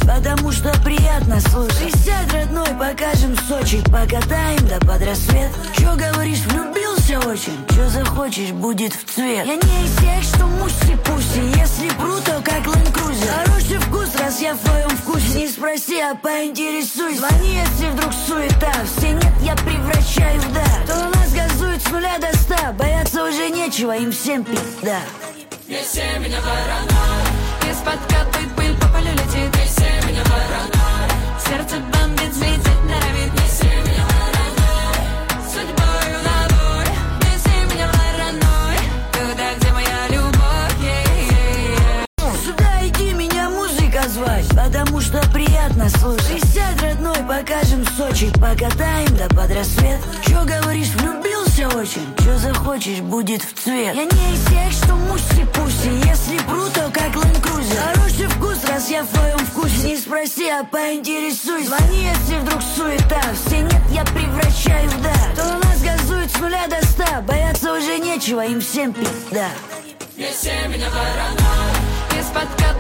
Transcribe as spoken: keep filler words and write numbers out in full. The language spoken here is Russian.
потому что приятно слушать. Присядь, родной, покажем Сочи, покатаем да под рассвет. Чё говоришь, влюбился очень? Чё захочешь, будет в цвет. Я не из тех, что муси-пуси, если пру, то как ленд-крузер. Хороший вкус, раз я в твоем вкусе. Не спроси, а поинтересуйся. Звони, если вдруг суета. Все нет, я превращаю в да. Кто у нас газует с нуля до ста, бояться уже нечего, им всем пизда. Не все меня паранойя, из-под копыт пыль по полю летит. Не все меня паранойя, сердце бомбит, взлететь норовит. Не все меня паранойя, судьбою на бой. Не все меня паранойя, туда, где моя любовь. Yeah, yeah, yeah. Сюда иди, меня музыка звать, потому что приятно слушать. Присядь, родной, покажем Сочи, покатаем да под рассвет. Чё говоришь, влюбился очень? Чё захочешь, будет в цвет. Я не из тех, что муси-пуси, если пру, то как ленд-крузер. Хороший вкус, раз я в твоем вкусе. Не спроси, а поинтересуйся. Звони, если вдруг суета. Все нет, я превращаю в да. Кто у нас газует с нуля до ста, бояться уже нечего, им всем пизда. Не все меня паранойя, из-под копыт